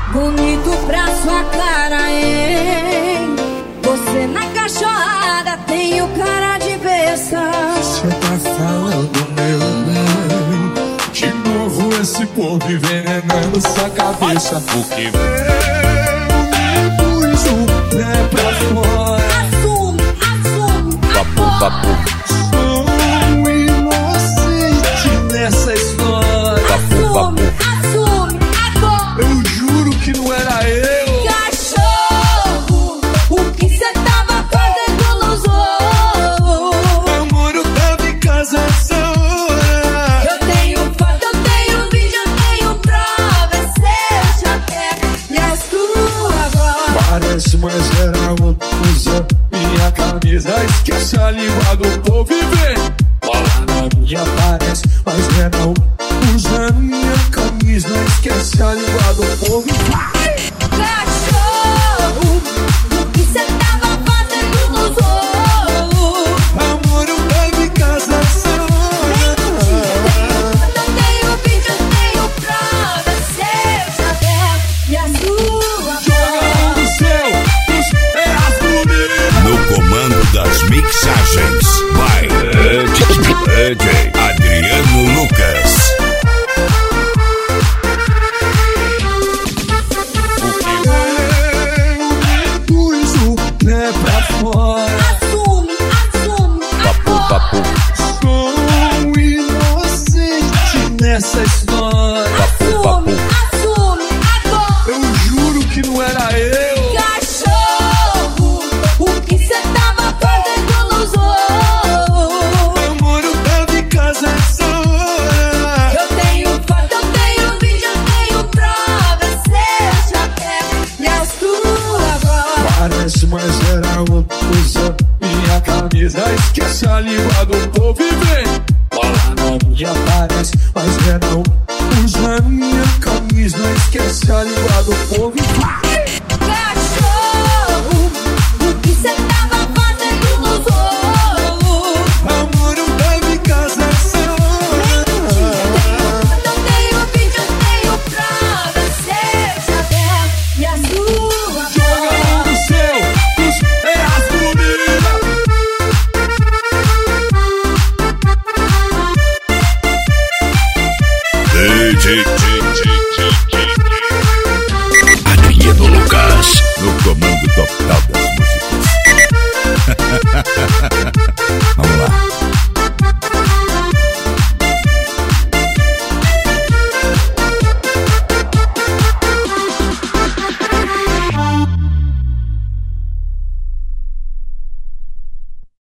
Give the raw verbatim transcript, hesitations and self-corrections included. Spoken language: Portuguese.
Bonito pra sua cara, hein? Você na cachorrada tem o cara de besta. Cê tá falando, meu bem, de novo esse povo envenenando sua cabeça. Porque eu pus o pé pra fora. Assume, assume, Papo, papo, Sou inocente nessa história. papo, papo. assume, agora. Eu juro que não era eu. Cachorro, o que cê tava fazendo nos ovos? Amor, eu tava em casa essa hora. Eu tenho foto, eu tenho vídeo, eu tenho prova. Cê já quer me assume agora. Parece mais geral, usa minha camisa. Esquece a língua do povo e vem. Bola na minha parece mais geral, usando minha camisa. Esquece a língua do povo e vai. Cachorro, o que cê tava fazendo nos ovos? Amor, eu tava em casa essa hora. Eu tenho vídeo, eu tenho prova. Cê já quer me assume agora. Do céu, dos pés do meu. No comando das mixagens, vai D J Adriano Lucas. Eu pus o pé pra fora. Assume, assume Papo, agora. papo, Sou inocente nessa história. papo, papo. Assume agora. Eu juro que não era eu. Cachorro, o que cê tava fazendo nos ovos? Amor, eu tava em casa essa hora. Eu tenho foto, eu tenho vídeo, eu tenho prova. Cê já quer me assume agora. Parece mais geral, usa minha camisa. Esquece a língua do povo e vem. Bola na minha parece mais geral, usando minha camisa. Esquece a língua do povo e vai.